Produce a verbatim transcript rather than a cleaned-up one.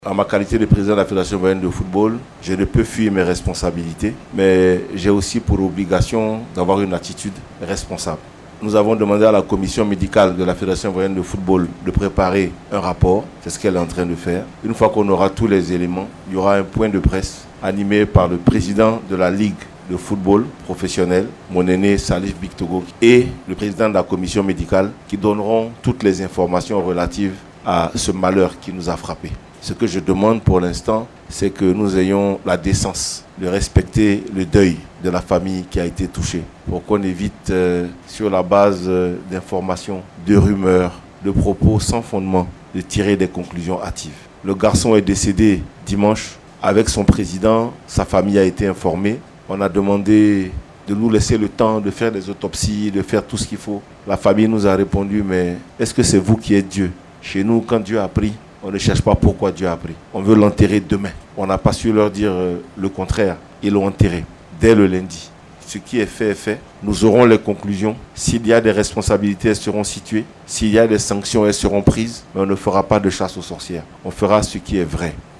En ma qualité de président de la Fédération ivoirienne de football, je ne peux fuir mes responsabilités, mais j'ai aussi pour obligation d'avoir une attitude responsable. Nous avons demandé à la commission médicale de la Fédération ivoirienne de football de préparer un rapport. C'est ce qu'elle est en train de faire. Une fois qu'on aura tous les éléments, il y aura un point de presse animé par le président de la Ligue de football professionnel, mon aîné Salif Bictogo, et le président de la commission médicale qui donneront toutes les informations relatives à ce malheur qui nous a frappés. Ce que je demande pour l'instant, c'est que nous ayons la décence de respecter le deuil de la famille qui a été touchée, pour qu'on évite, euh, sur la base euh, d'informations, de rumeurs, de propos sans fondement, de tirer des conclusions hâtives. Le garçon est décédé dimanche. Avec son président, sa famille a été informée. On a demandé de nous laisser le temps de faire des autopsies, de faire tout ce qu'il faut. La famille nous a répondu, mais est-ce que c'est vous qui êtes Dieu? Chez nous, quand Dieu a pris, on ne cherche pas pourquoi Dieu a pris. On veut l'enterrer demain. On n'a pas su leur dire euh, le contraire. Ils l'ont enterré dès le lundi. Ce qui est fait est fait. Nous aurons les conclusions. S'il y a des responsabilités, elles seront situées. S'il y a des sanctions, elles seront prises. Mais on ne fera pas de chasse aux sorcières. On fera ce qui est vrai.